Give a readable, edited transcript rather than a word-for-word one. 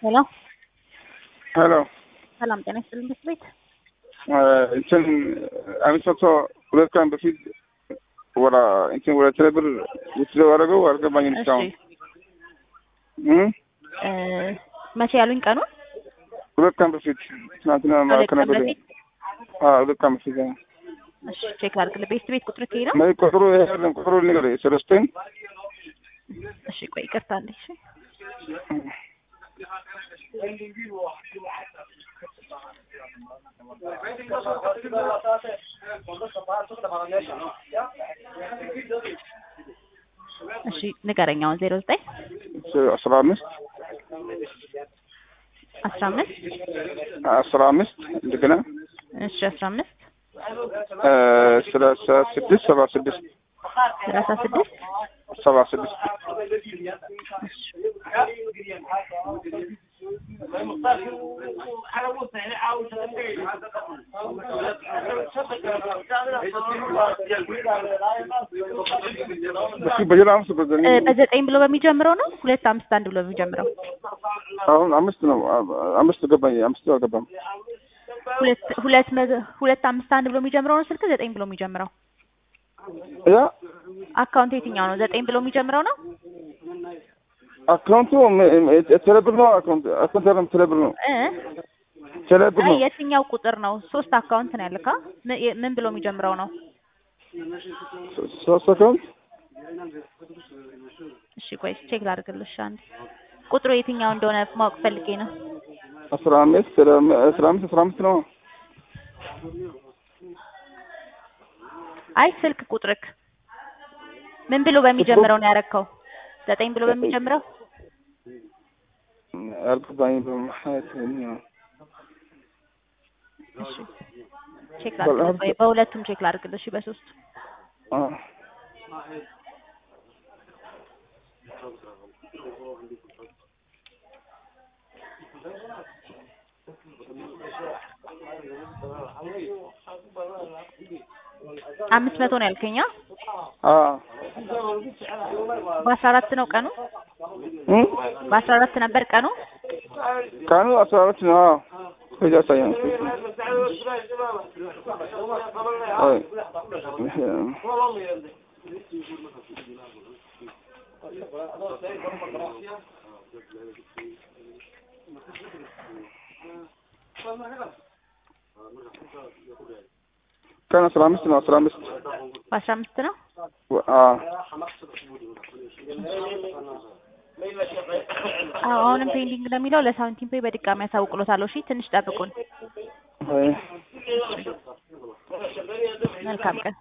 ሄሎ ሄሎ ሰላም ጤና ይስጥልኝ። ትምህርት ቤት እንትን አምስት ሁለት ቀን በፊት ወራ እንትን ወደ ቴሌብር የተዘዋወረው አልገባኝም እስካሁን። መቼ ያሉኝ ቀኑን? ሁለት ቀን በፊት ትናንትና ከነበረ። ሁለት ቀን በፊት። እሺ ቼክ ላድርግልህ። ቤት ቤት ቁጥር ከይ ነው? ቁጥሩ ይሄን ቁጥሩ ንገር ሰለስተን። እሺ ቆይ ይቅርታ አንዴ። እሺ እሺ ንገረኝ። አሁን 09 15 እንደገና እሺ 15 36 76 በዘጠኝ ብሎ በሚጀምረው ነው 251 ብሎ በሚጀምረው? አሁን አምስት ነው። አምስት ገባኝ። አምስት አልገባም። 251 ብሎ የሚጀምረው ነው ስልክ 9 ብሎ የሚጀምረው? ያ አካውንት የትኛው ነው? 9 ብሎ የሚጀምረው ነው አካውንቱ? ቴሌብር ነው። አካውንት ቴሌብር ነው። ቴሌብር ነው። የትኛው ቁጥር ነው? 3 አካውንት ነው ያልካ? ምን ብሎ የሚጀምረው ነው? 3 አካውንት። እሺ ቆይ ቼክ ላድርግልሽ አንዴ። ቁጥሩ የትኛው እንደሆነ ማወቅ ፈልጌ ነው። 15 ነው። አይ ስልክ ቁጥርክ ምን ብሎ በሚጀምረው ነው ያረከው? 9 ብሎ በሚጀምረው? አልገባኝም። በማለት ነው። እሺ ቼክ ላድርግልሽ። በሁለቱም ቼክ ላድርግልሽ። በሶስት አምስት መቶ ነው ያልከኝ? በ14 ነው ቀኑ? በ14 ነበር ቀኑ? 14 ነው። ከዛ ሳይሆን كان 15 ነው። 15 በ15 ነው። አሁንም ፔንዲንግ ነው የሚለው። ለሳውንቲንግ ፔይ በድጋሚ ያሳውቅሎታል። እሺ ትንሽ ጠብቁን። መልካም ቀን።